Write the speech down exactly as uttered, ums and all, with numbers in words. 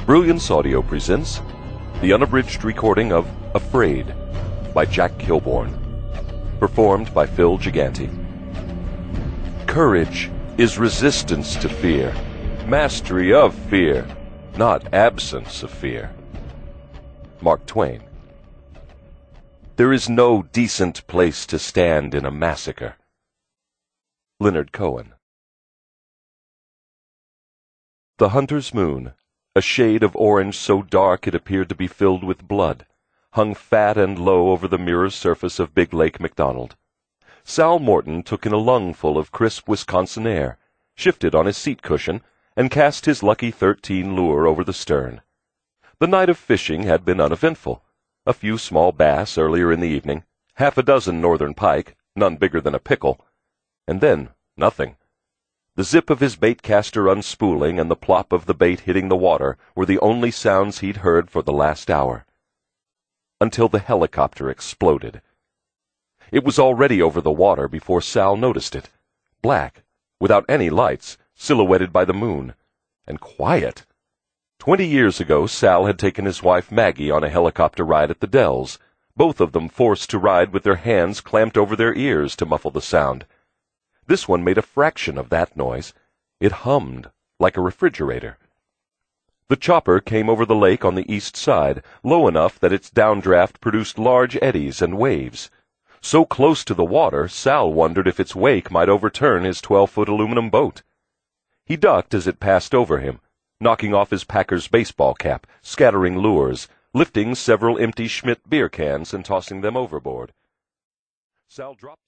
Brilliance Audio presents the unabridged recording of Afraid by Jack Kilborn, performed by Phil Gigante. Courage is resistance to fear, mastery of fear, not absence of fear. Mark Twain. There is no decent place to stand in a massacre. Leonard Cohen. The hunter's moon, a shade of orange so dark it appeared to be filled with blood, hung fat and low over the mirror surface of Big Lake McDonald. Sal Morton took in a lungful of crisp Wisconsin air, shifted on his seat cushion, and cast his lucky thirteen lure over the stern. The night of fishing had been uneventful. A few small bass earlier in the evening, half a dozen northern pike, none bigger than a pickle, and then nothing. The zip of his bait-caster unspooling and the plop of the bait hitting the water were the only sounds he'd heard for the last hour. Until the helicopter exploded. It was already over the water before Sal noticed it. Black, without any lights, silhouetted by the moon. And quiet. Twenty years ago, Sal had taken his wife Maggie on a helicopter ride at the Dells, both of them forced to ride with their hands clamped over their ears to muffle the sound. This one made a fraction of that noise. It hummed like a refrigerator. The chopper came over the lake on the east side, low enough that its downdraft produced large eddies and waves. So close to the water, Sal wondered if its wake might overturn his twelve-foot aluminum boat. He ducked as it passed over him, knocking off his Packers baseball cap, scattering lures, lifting several empty Schmidt beer cans and tossing them overboard. Sal dropped